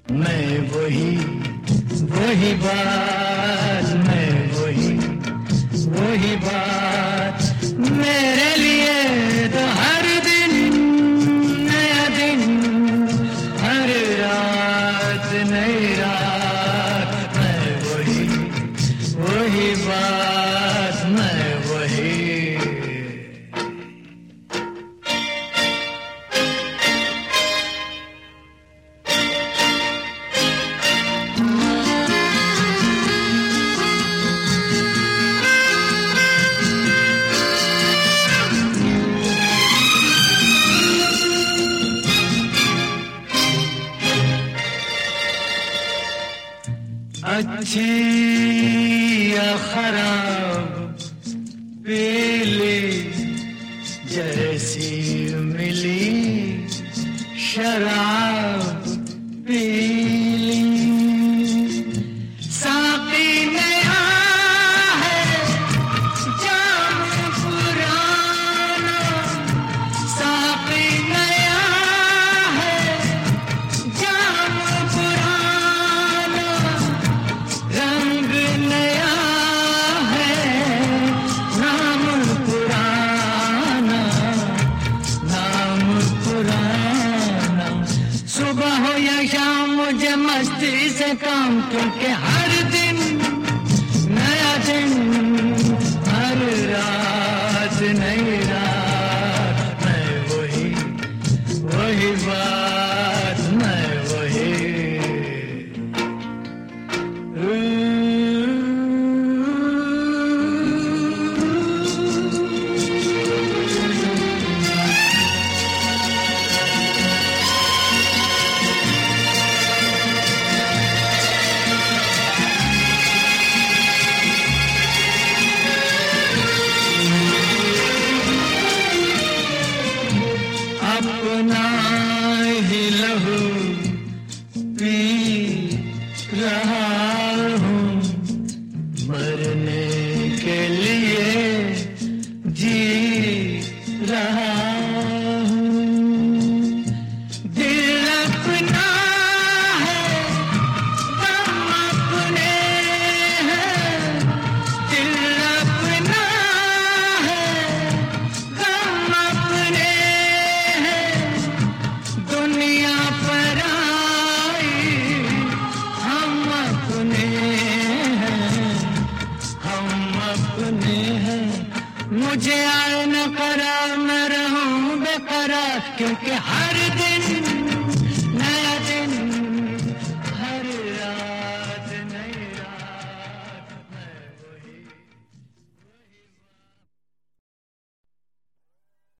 मैं वही बात, मैं वही बात। मेरे लिए तो हर दिन नया दिन, हर रात नई रात। मैं वही बात, मैं वही। अच्छी या खराब, पीली जैसी मिली शराब पीली। साकी नया है जाम पुराना, साकी नया है जाम पुराना। रंग नया है नाम पुराना, नाम पुराना। सुबह हो या शाम मुझे मस्ती से काम, क्योंकि हर दिन नया दिन, हर रात नई रात। मैं वही बात, मैं वही। अपना ही लहू पी रहा हूँ, मरने के लिए जी रहा हूँ। दिल अपना है, गम अपने हैं। दिल अपना है, गम अपने हैं। दुनिया पर आई, हम अपने हैं, हम अपने हैं। मुझे आए न करार, मैं रहूं बेकरार, क्योंकि हर दिन